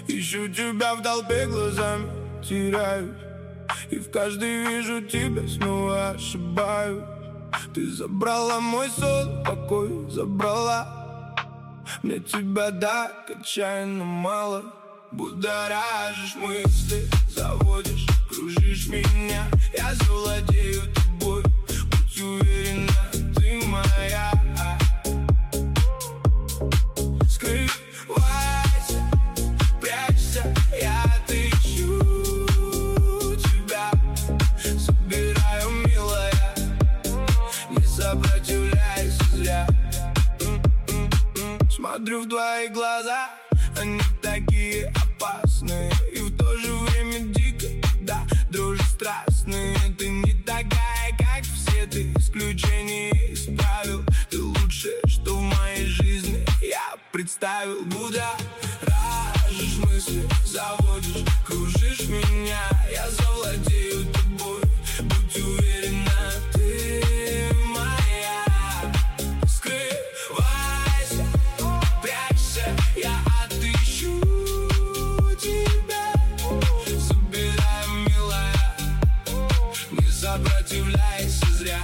Ищу тебя в толпе, глазами теряюсь, и в каждой вижу тебя, снова ошибаюсь. Ты забрала мой сон, покой забрала. Мне тебя так отчаянно мало. Будоражишь мысли, заводишь, кружишь меня. Я завладею тобой, будь уверена, ты моя. Скрывайся, прячься, я отыщу тебя. Собираю, милая, не сопротивляйся зря. Смотрю в твои глаза, они такие опасные и в то же время дико, да, дрожь страстные. Ты не такая, как все, ты исключение из правил. Ты лучшее, что в моей жизни я представил. Будоражишь мысли, заводишь, кружишь меня. Я завладею тобой, будь уверена, ты моя. Скрывайся, прячься, я отыщу тебя. Собираю, милая, не сопротивляйся зря.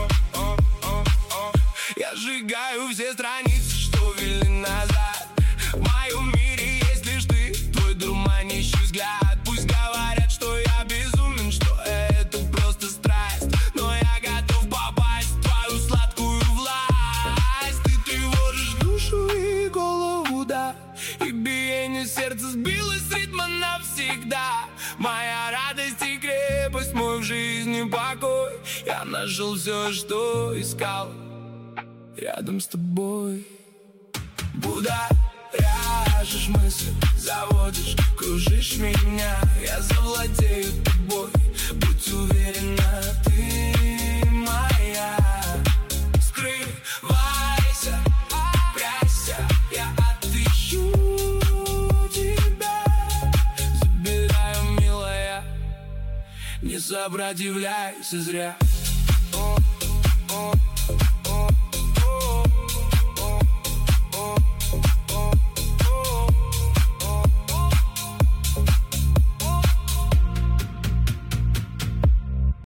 Я сжигаю все страницы, что вели назад. В моем мире есть лишь ты, твой дурманящий взгляд. Пусть говорят, что я безумен, что это просто страсть, но я готов попасть в твою сладкую власть. Ты тревожишь душу и голову, да, и биение сердца сбилось с ритма навсегда. Моя радость и крепость, мой в жизни покой. Я нашел все, что искал рядом с тобой. Будоражишь мысли, заводишь, кружишь меня. Я завладею тобой, будь уверена, ты моя. Скрывайся, прячься, я отыщу тебя. Забираю, милая, не сопротивляйся зря.